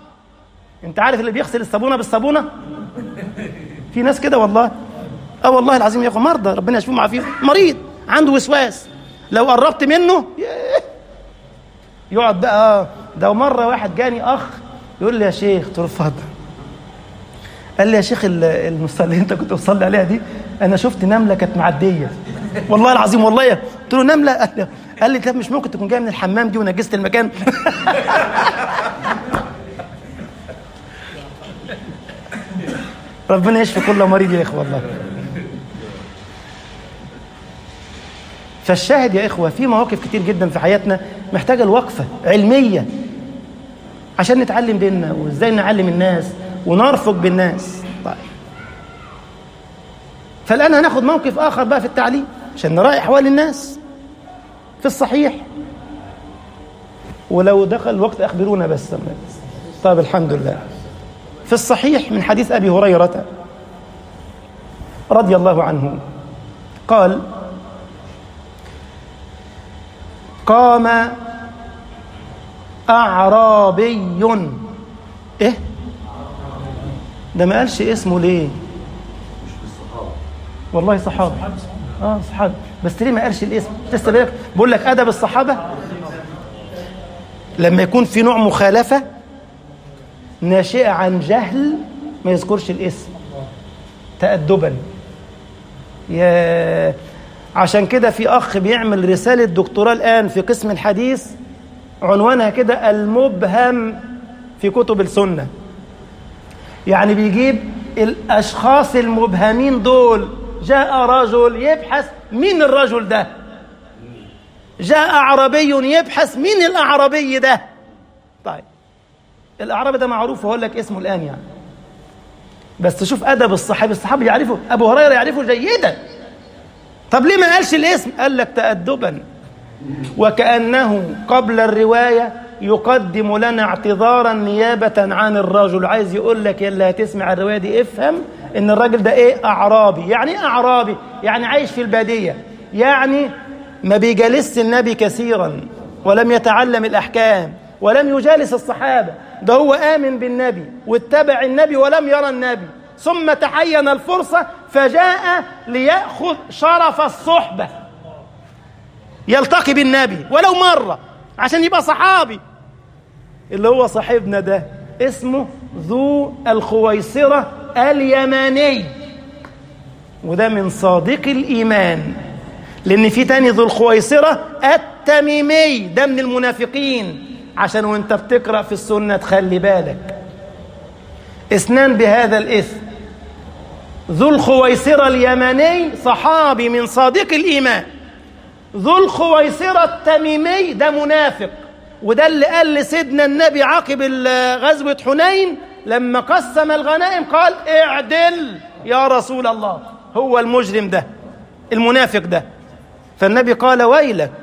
انت عارف اللي بيغسل الصابونه بالصابونه؟ في ناس كده والله. اه والله العظيم يا اخو، مرضى ربنا يشفيهم ويعافيهم، مريض عنده وسواس، لو قربت منه يقعد بقى. اه ده مره واحد جاني اخ يقول لي يا شيخ، قلت له اتفضل. قال لي يا شيخ المصلي اللي انت كنت بتصلي عليها دي، انا شفت نمله كانت معديه والله العظيم. والله قلت له نمله؟ قال لي طب مش ممكن تكون جايه من الحمام دي ونجست المكان؟ ربنا يشفي كل مريض يا اخوه والله. فالشاهد يا اخوه، في مواقف كتير جدا في حياتنا محتاجه الوقفه علميه عشان نتعلم ديننا وازاي نعلم الناس ونرفق بالناس. طيب فالان هناخد موقف اخر بقى في التعليم عشان نراعي احوال الناس في الصحيح، ولو دخل الوقت اخبرونا بس. طيب الحمد لله. في الصحيح من حديث ابي هريره رضي الله عنه قال: قام أعرابي. إيه؟ ده ما قالش اسمه ليه؟ والله صحابي. آه صحابي، بس ليه ما قالش الاسم؟ لسه بالك بقول لك أدب الصحابة لما يكون في نوع مخالفة ناشئة عن جهل ما يذكرش الاسم تأدبا. يا عشان كده في أخ بيعمل رسالة دكتوراه الآن في قسم الحديث عنوانها كده المبهم في كتب السنة. يعني بيجيب الأشخاص المبهمين دول. جاء رجل يبحث مين الرجل ده، جاء أعرابي يبحث مين الأعرابي ده. طيب الأعرابي ده معروف وهقول لك اسمه الآن يعني، بس شوف أدب الصحابي. الصحابي يعرفه، أبو هريرة يعرفه جيدا. طب ليه ما قالش الاسم؟ قال لك تأدبا، وكأنه قبل الرواية يقدم لنا اعتذارا نيابة عن الرجل. عايز يقول لك يلا هتسمع الرواية دي افهم ان الراجل ده ايه؟ أعرابي. يعني ايه أعرابي؟ يعني عايش في البادية، يعني ما بيجالس النبي كثيرا ولم يتعلم الأحكام ولم يجالس الصحابة. ده هو آمن بالنبي واتبع النبي ولم يرى النبي، ثم تحين الفرصة فجاء ليأخذ شرف الصحبة، يلتقي بالنبي ولو مرة عشان يبقى صحابي. اللي هو صاحبنا ده اسمه ذو الخويصرة اليماني، وده من صادق الإيمان، لأن في تاني ذو الخويصرة التميمي، ده من المنافقين. عشان وانت بتقرأ في السنة تخلي بالك اثنان بهذا الاسم. ذو الخويصرة اليماني صحابي من صادق الإيمان، ذو الخويصرة التميمي ده منافق. وده اللي قال لسيدنا النبي عقب غزوة حنين لما قسم الغنائم قال اعدل يا رسول الله، هو المجرم ده المنافق ده. فالنبي قال ويلك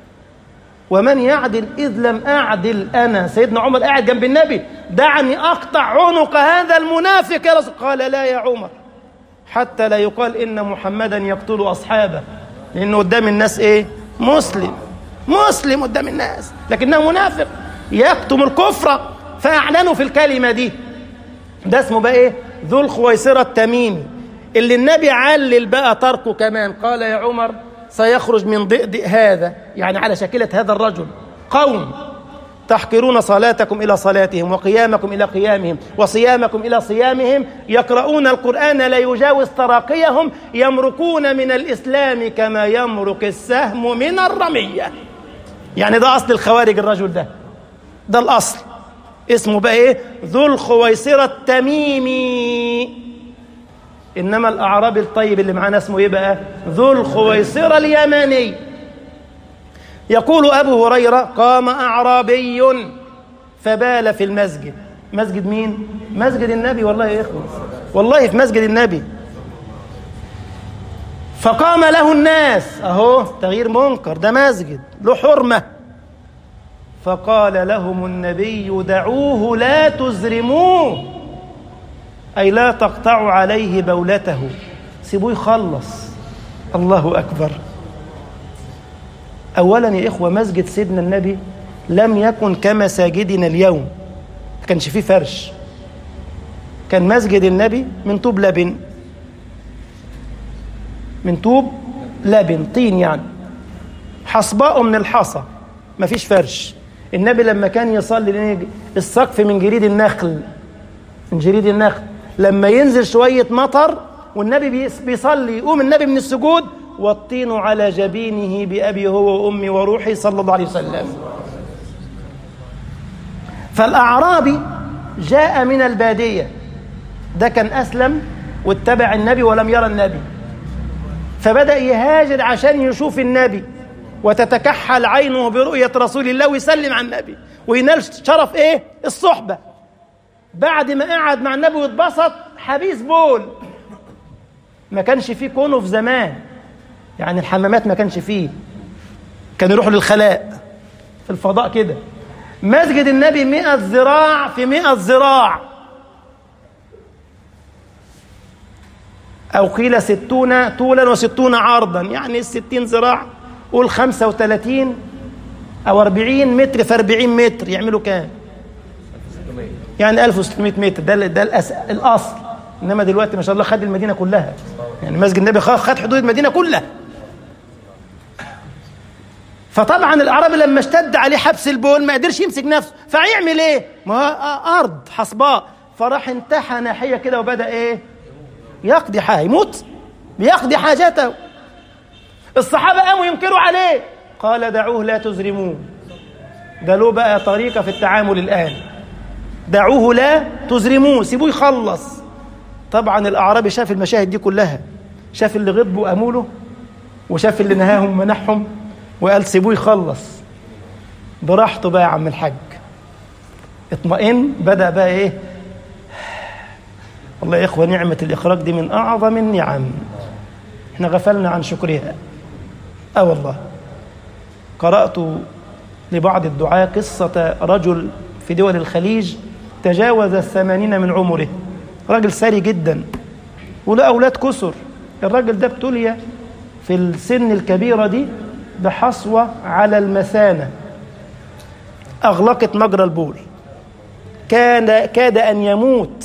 ومن يعدل إذ لم أعدل أنا. سيدنا عمر قاعد جنب النبي، دعني أقطع عنق هذا المنافق يا رسول. قال لا يا عمر، حتى لا يقال إن محمدا يقتل أصحابه، لأنه قدام الناس إيه؟ مسلم مسلم قدام الناس، لكنه منافق يكتم الكفر. فأعلنوا في الكلمة دي. ده اسمه بقى إيه؟ ذو الخويصرة التميمي، اللي النبي علل بقى تركه كمان. قال يا عمر سيخرج من ضئضئ هذا، يعني على شكلة هذا الرجل، قوم تحقرون صلاتكم إلى صلاتهم وقيامكم إلى قيامهم وصيامكم إلى صيامهم، يقرؤون القرآن لا يجاوز تراقيهم، يمرقون من الإسلام كما يمرق السهم من الرمية. يعني ده أصل الخوارج الرجل ده، ده الأصل. اسمه بقى إيه؟ ذو الخويصرة التميمي. إنما الأعرابي الطيب اللي معانا اسمه إيه بقى؟ ذو الخويصرة اليماني. يقول أبو هريرة قام أعرابي فبال في المسجد. مسجد مين؟ مسجد النبي. والله يا إخوة، والله في مسجد النبي. فقام له الناس، أهو تغيير منكر، ده مسجد له حرمة. فقال لهم النبي دعوه لا تزرموه، أي لا تقطعوا عليه بولته، سيبوه يخلص. الله أكبر. أولا يا إخوة، مسجد سيدنا النبي لم يكن كمساجدنا اليوم، ما كانش فيه فرش، كان مسجد النبي من طوب لبن، من طوب لبن طين يعني، حصباء من الحصى، ما فيش فرش. النبي لما كان يصلي السقف من جريد النخل، من جريد النخل، لما ينزل شوية مطر والنبي بيصلي يقوم النبي من السجود والطين على جبينه بأبي هو وأمي وروحي صلى الله عليه وسلم. فالأعرابي جاء من البادية، ده كان أسلم واتبع النبي ولم يرى النبي، فبدأ يهاجر عشان يشوف النبي وتتكحل عينه برؤية رسول الله ويسلم على النبي وينال شرف ايه؟ الصحبة. بعد ما قعد مع النبي واتبسط حبيس بول، ما كانش فيه كونه في زمان، يعني الحمامات ما كانش فيه، كانوا يروحوا للخلاء في الفضاء كده. مسجد النبي مئة ذراع في مئة ذراع، أو قيل ستون طولا وستون عرضا، يعني الستين ذراع قول خمسة وثلاثين أو أربعين متر في أربعين متر، يعملوا كام؟ يعني ألف وستمائة متر. ده ده الأصل. إنما دلوقتي ما شاء الله خد المدينة كلها، يعني مسجد النبي خد حدود المدينة كلها. فطبعا الأعرابي لما اشتد عليه حبس البول ما قدرش يمسك نفسه، فهيعمل إيه؟ ما هو أرض حصباء، فراح انتحى ناحية كده وبدأ إيه؟ يقضي حاجة، يموت بيقضي حاجته. الصحابة قاموا ينكروا عليه، قال دعوه لا تزرموه، ده له بقى طريقة في التعامل الآن، دعوه لا تزرموه، سيبوه يخلص. طبعا الأعرابي شاف المشاهد دي كلها، شاف اللي غضبوا وقاموا له، وشاف اللي نهاهم ومنحهم، وقال سيبوه يخلص براحته بقى يا عم الحاج. اطمئن، بدأ بقى ايه؟ والله يا إخوة نعمة الإخراج دي من أعظم النعم، احنا غفلنا عن شكرها. اه والله قرأت لبعض الدعاة قصة رجل في دول الخليج تجاوز الثمانين من عمره، راجل ثري جدا وله أولاد كسر. الراجل ده ابتلي في السن الكبيرة دي بحصوة على المثانة أغلقت مجرى البول، كان كاد أن يموت.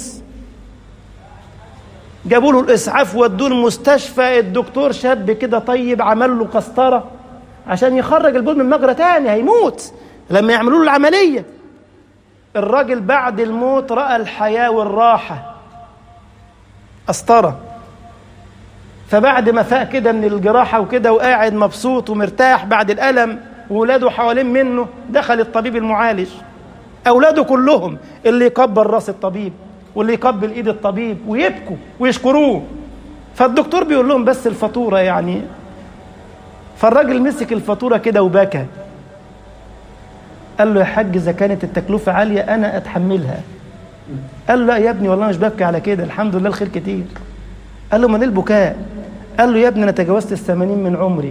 جابوا له الإسعاف ودوه المستشفى، الدكتور شاب كده طيب عمل له قسطرة عشان يخرج البول من مجرى تاني، هيموت لما يعملوا له العملية. الراجل بعد الموت رأى الحياة والراحة، قسطرة. فبعد ما فاق كده من الجراحة وكده وقاعد مبسوط ومرتاح بعد الألم وولاده حوالين منه، دخل الطبيب المعالج، أولاده كلهم اللي يقبل راس الطبيب واللي يقبل إيد الطبيب ويبكوا ويشكروه. فالدكتور بيقول لهم بس الفاتورة يعني. فالراجل مسك الفاتورة كده وبكى، قال له يا حاج إذا كانت التكلفة عالية أنا أتحملها. قال له لا يا ابني والله مش ببكي على كده، الحمد لله الخير كتير. قال له من البكاء؟ قال له يا ابني أنا تجاوزت الثمانين من عمري،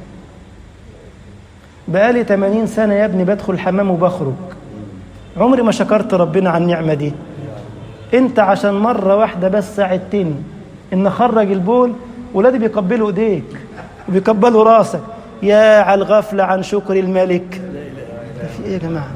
بقالي ثمانين سنة يا ابني بدخل الحمام وبخرج، عمري ما شكرت ربنا على النعمة دي. انت عشان مرة واحدة بس ساعدتني ان اخرج البول، ولادي بيقبلوا ايديك وبيقبلوا راسك. يا على الغفلة عن شكر الملك. ده في ايه يا جماعة؟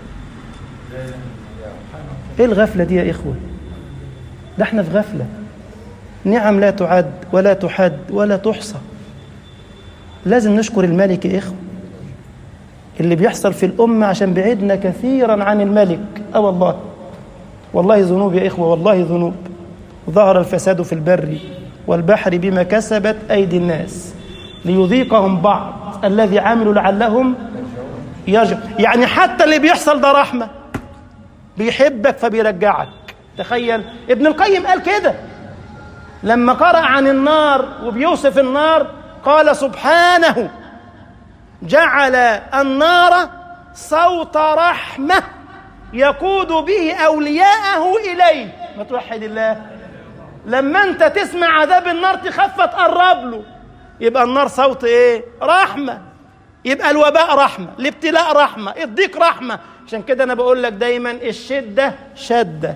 ايه الغفلة دي يا اخوة؟ ده احنا في غفلة، نعم لا تعد ولا تحد ولا تحصى. لازم نشكر الملك يا اخوة. اللي بيحصل في الأمة عشان بعدنا كثيرا عن الملك. اه والله والله ذنوب يا إخوة، والله ذنوب. ظهر الفساد في البر والبحر بما كسبت أيدي الناس ليذيقهم بعض الذي عملوا لعلهم يرجعون. يعني حتى اللي بيحصل ده رحمة، بيحبك فبيرجعك. تخيل ابن القيم قال كده لما قرأ عن النار وبيوصف النار، قال سبحانه جعل النار صوت رحمة يقود به أولياءه إليه. ما توحد الله. لما أنت تسمع عذاب النار تخاف تقرب له، يبقى النار صوت إيه؟ رحمة. يبقى الوباء رحمة، الابتلاء رحمة، الضيق رحمة. عشان كده أنا بقول لك دايما الشدة شدة،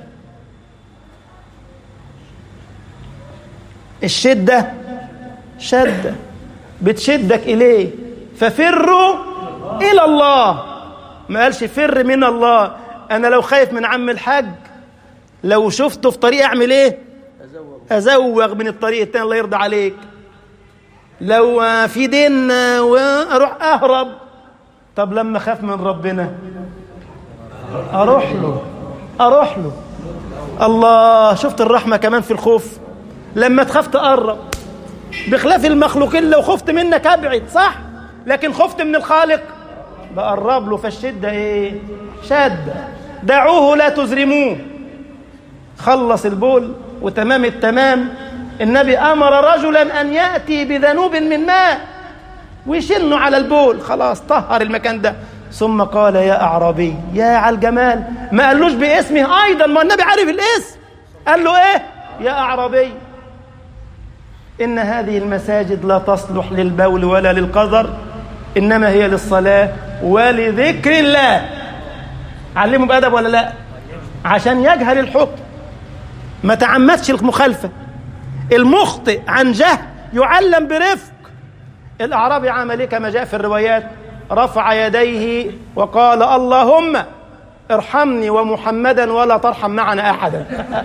الشدة شدة بتشدك إليه، ففروا إلى الله. ما قالش فر من الله. أنا لو خايف من عم الحاج لو شفته في طريق أعمل إيه؟ أزوغ من الطريق التاني الله يرضى عليك. لو في دين وأروح أهرب. طب لما خاف من ربنا أروح له أروح له. الله، شفت الرحمة كمان في الخوف. لما تخاف تقرب، بخلاف المخلوقين لو خفت منك أبعد، صح؟ لكن خفت من الخالق بقرب له. فالشدة إيه؟ شدة. دعوه لا تزرموه. خلص البول وتمام التمام. النبي أمر رجلا أن يأتي بذنوب من ماء ويشنه على البول، خلاص طهر المكان ده. ثم قال يا أعرابي، يا على الجمال، ما قالوش باسمه أيضا، ما النبي عارف الاسم. قال له إيه؟ يا أعرابي، إن هذه المساجد لا تصلح للبول ولا للقذر، إنما هي للصلاة ولذكر الله. علمه بأدب ولا لا؟ عشان يجهل الحكم، ما تعمدش المخالفة. المخطئ عن جهل يعلم برفق. الأعرابي عمل إيه كما جاء في الروايات؟ رفع يديه وقال اللهم ارحمني ومحمدا ولا ترحم معنا أحدا.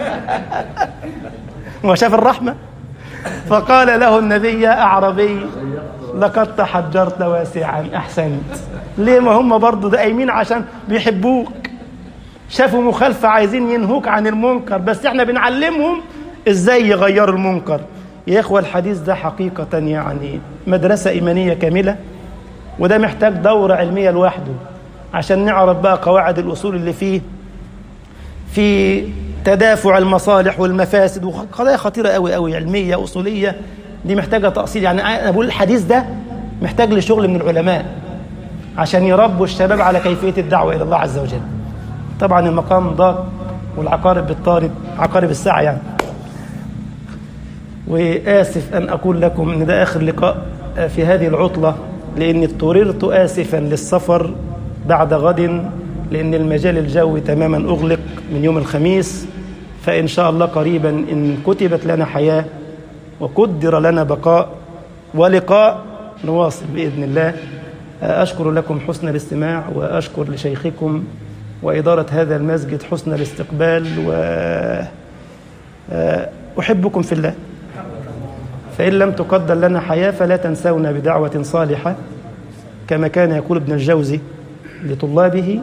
وشاف الرحمة. فقال له النبي يا أعرابي لقد تحجرت واسعا. أحسنت. ليه؟ ما هم برضو دائمين عشان بيحبوك، شافوا مخالفة عايزين ينهوك عن المنكر، بس احنا بنعلمهم ازاي يغيروا المنكر. يا إخوة الحديث ده حقيقة يعني مدرسة إيمانية كاملة، وده محتاج دورة علمية لوحده عشان نعرف بقى قواعد الأصول اللي فيه في تدافع المصالح والمفاسد، وقضايا خطيرة قوي قوي علمية أصولية دي محتاجة تأصيل. يعني أنا بقول الحديث ده محتاج لشغل من العلماء عشان يربوا الشباب على كيفية الدعوة إلى الله عز وجل. طبعا المقام ضاق والعقارب بالطارد، عقارب الساعة يعني. وآسف أن أقول لكم أن ده آخر لقاء في هذه العطلة، لأني اضطررت آسفا للسفر بعد غد، لأن المجال الجوي تماما أغلق من يوم الخميس. فإن شاء الله قريبا إن كتبت لنا حياة وقدر لنا بقاء ولقاء نواصل بإذن الله. أشكر لكم حسن الاستماع، وأشكر لشيخكم وإدارة هذا المسجد حسن الاستقبال، وأحبكم في الله. فإن لم تقدر لنا حياة فلا تنسونا بدعوة صالحة، كما كان يقول ابن الجوزي لطلابه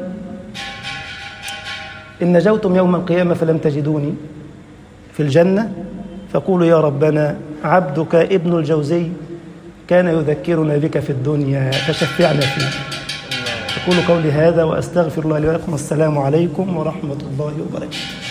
إن نجوتم يوم القيامة فلم تجدوني في الجنة فقولوا يا ربنا عبدك ابن الجوزي كان يذكرنا بك في الدنيا فشفعنا فيه. أقول قولي هذا وأستغفر الله لي ولكم. السلام عليكم ورحمة الله وبركاته.